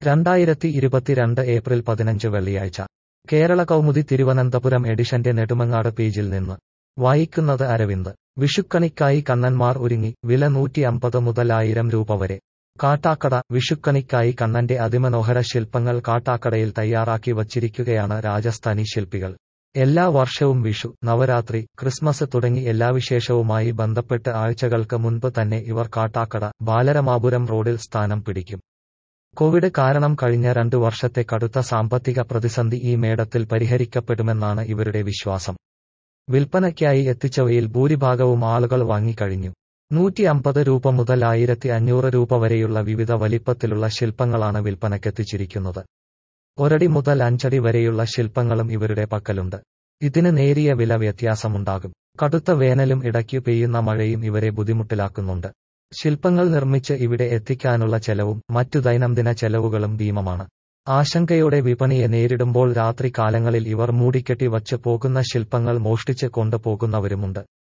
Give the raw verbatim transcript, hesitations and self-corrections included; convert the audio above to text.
രണ്ടായിരത്തി ഇരുപത്തിരണ്ട് ഏപ്രിൽ പതിനഞ്ച് വെള്ളിയാഴ്ച കേരള കൗമുദി തിരുവനന്തപുരം എഡിഷന്റെ നെടുമങ്ങാട് പേജിൽ നിന്ന് വായിക്കുന്നത് അരവിന്ദ്. വിഷുക്കണിക്കായി കണ്ണന്മാർ ഒരുങ്ങി, വില നൂറ്റി അമ്പത് മുതൽ ആയിരം രൂപ വരെ. കാട്ടാക്കട. വിഷുക്കണിക്കായി കണ്ണന്റെ അതിമനോഹര ശില്പങ്ങൾ കാട്ടാക്കടയിൽ തയ്യാറാക്കി വച്ചിരിക്കുകയാണ് രാജസ്ഥാനി ശില്പികൾ. എല്ലാ വർഷവും വിഷു, നവരാത്രി, ക്രിസ്മസ് തുടങ്ങി എല്ലാ വിശേഷവുമായി ബന്ധപ്പെട്ട് ആഴ്ചകൾക്ക് മുൻപ് തന്നെ ഇവർ കാട്ടാക്കട, ബാലരാമപുരം റോഡിൽ സ്ഥാനം പിടിക്കും. കോവിഡ് കാരണം കഴിഞ്ഞ രണ്ടു വർഷത്തെ കടുത്ത സാമ്പത്തിക പ്രതിസന്ധി ഈ മേടത്തിൽ പരിഹരിക്കപ്പെടുമെന്നാണ് ഇവരുടെ വിശ്വാസം. വിൽപ്പനയ്ക്കായി എത്തിച്ചവയിൽ ഭൂരിഭാഗവും ആളുകൾ വാങ്ങിക്കഴിഞ്ഞു. നൂറ്റി അമ്പത് രൂപ മുതൽ ആയിരത്തി അഞ്ഞൂറ് രൂപ വരെയുള്ള വിവിധ വലിപ്പത്തിലുള്ള ശില്പങ്ങളാണ് വിൽപ്പനയ്ക്കെത്തിച്ചിരിക്കുന്നത്. ഒരടി മുതൽ അഞ്ചടി വരെയുള്ള ശില്പങ്ങളും ഇവരുടെ പക്കലുണ്ട്. ഇതിന് നേരിയ വില വ്യത്യാസമുണ്ടാകും. കടുത്ത വേനലും ഇടയ്ക്കു പെയ്യുന്ന മഴയും ഇവരെ ബുദ്ധിമുട്ടിലാക്കുന്നുണ്ട്. ശില്പങ്ങൾ നിർമ്മിച്ച് ഇവിടെ എത്തിക്കാനുള്ള ചെലവും മറ്റു ദൈനംദിന ചെലവുകളും ഭീമമാണ്. ആശങ്കയോടെ വിപണിയെ നേരിടുമ്പോൾ രാത്രി കാലങ്ങളിൽ ഇവർ മൂടിക്കെട്ടി വച്ച് പോകുന്ന ശില്പങ്ങൾ മോഷ്ടിച്ച് കൊണ്ടുപോകുന്നവരുമുണ്ട്.